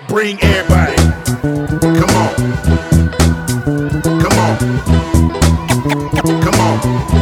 Bring everybody. Come on. Come on. Come on.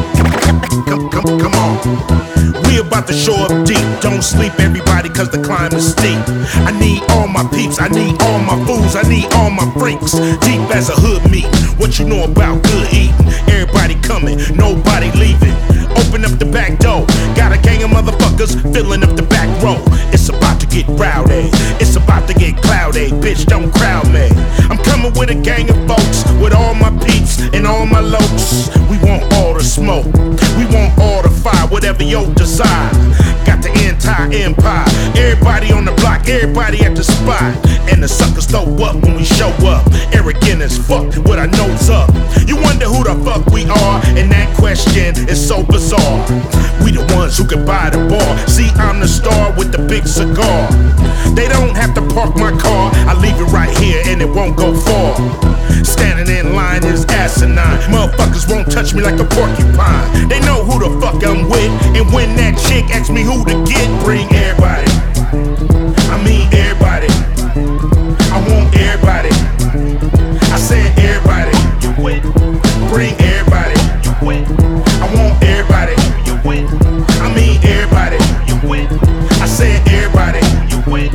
Come on. We about to show up deep. Don't sleep, everybody, cause the climb is steep. I need all my peeps, I need all my fools, I need all my freaks. Deep as a hood meat. What you know about good eating? Everybody coming, nobody leaving. Open up the back door. Got a gang of motherfuckers filling up the back row. It's about to get rowdy. It's about to get cloudy. Bitch, don't crowd me. I'm coming with a gang of folks, with all my peeps and all my lokes. We want all the smoke. We want all the fire, whatever your desire. Got the entire empire. Everybody on the block, everybody at the spot. And the suckers throw up when we show up. Arrogant as fuck with our nose up. You wonder who the fuck we are, and that question is so bizarre. We the ones who can buy the bar. See, I'm the star with the big cigar. They don't have to park my car. I leave it right here and it won't go far. Standing in line is asinine. Motherfuckers won't touch me like a porcupine. They know who the fuck I'm with. And when that chick asks me who to get, bring everybody. I mean everybody. I want everybody. I said everybody. You win. Bring everybody. You win. I want everybody. You win. I mean everybody. You win. I said everybody. You win.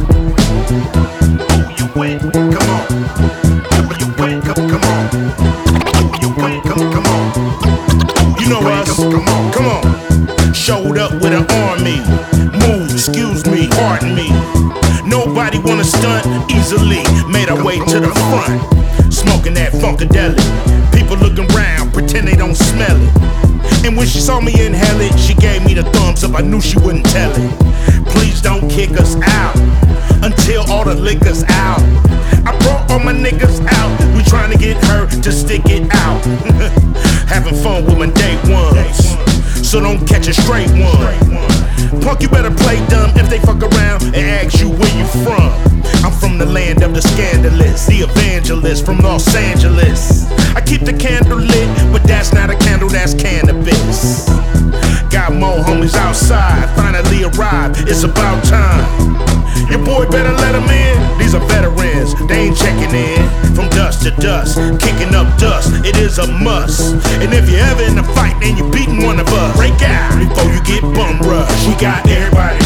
You win. Come on. You win. Come on. You win. Come on. You know us. Come on. Showed up with an army. Move, excuse me, pardon me. Nobody wanna stunt easily. Made our way to the front. Smoking that funkadelic. People looking round, pretend they don't smell it. And when she saw me inhale it, she gave me the thumbs up. I knew she wouldn't tell it. Please don't kick us out until all the liquor's out. I brought all my niggas out. We trying to get her to stick it out. Having fun with my day ones, so don't catch a straight one. Punk, you better play dumb if they fuck around and ask you where you from. I'm from the land of the scandalous, the evangelist from Los Angeles. I keep the candle lit, but that's not a candle, that's cannabis. Got more homies outside, finally arrived, it's about time. Your boy better let them in, these are veterans, they ain't checking in. From dust to dust, kicking up dust, it is a must. And if you're ever in a fight and you're beating one of us, break out before you get bum rushed. We got everybody,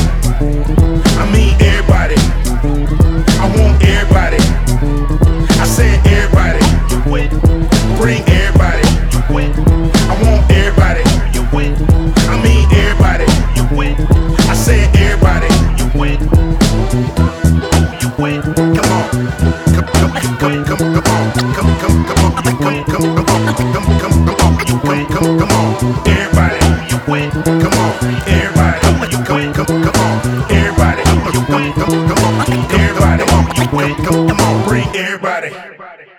I mean everybody. I want everybody. I said everybody. You win. Bring everybody. You win. I want everybody. You win. I mean everybody. You win. I said everybody. You win. You win. Come on. Come on. Come on. You win. Come on. Everybody. You win. Come on. Everybody. You win. Come on. Everybody. You win. Come on. Everybody. You win. Come on. Bring everybody.